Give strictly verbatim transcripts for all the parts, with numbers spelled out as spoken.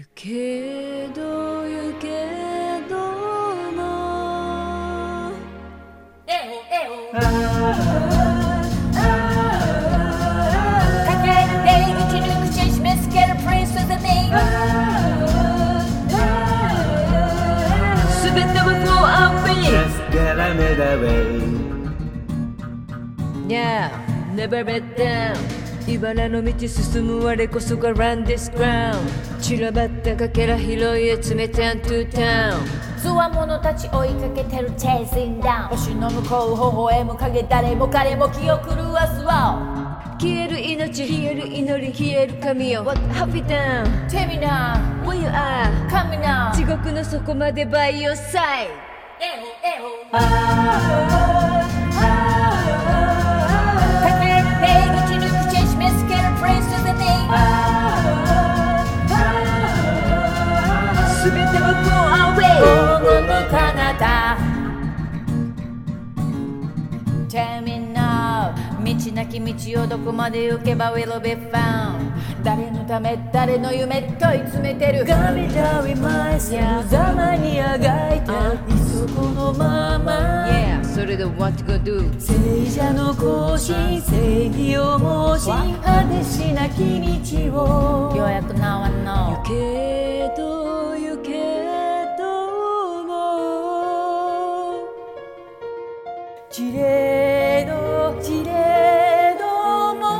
けどゆけどもエオエオかける出口抜くチェンジメスケルプリンス with the name 全ては flow away Just get another way Yeah, never let down 茨の道進む我こそが Run this ground 散らばったかけら拾い集め Town to town つわものたち追いかけてる Chasing down 星の向こう微笑む影誰も彼も気を狂わすわ消える命消える祈り消える神よ What have you done? Tell me now Where you are? Come now 地獄の底まで by your side エオエオかける出口抜くチェンジメスケルプリンス with the name 全ては flow away 午後の彼方 Tell me now 道なき道をどこまで行けば will be found 誰のため誰の夢問い詰めてる神だりまいす無様にあがいていそこのまま Yeah それで what you gonna do 聖者の行進正義を申し果てしなき道をようやく Now I know けどゆけどもちれどちれども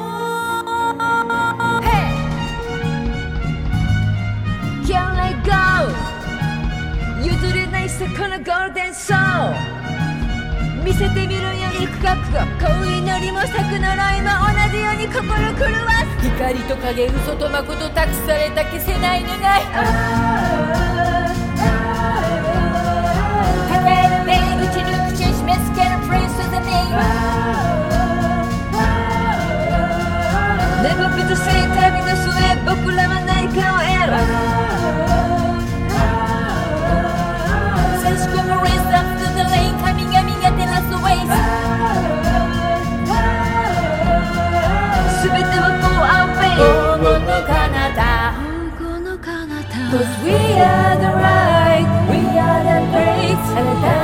Hey Can't let go 譲れないさこのゴールデンソー見せてみるよ行く覚悟恋のりも咲く呪いも同じように心狂わす光と影嘘と誠託された消せない願いかける出口抜くチェンジメスケルプリンス with the name Never be the same 旅の末僕らは何かを得る差し込む race up to the lane 神々が照らす ways 全ては flow away 黄金の彼方黄金の彼方 Cause we are the right We are the great あなた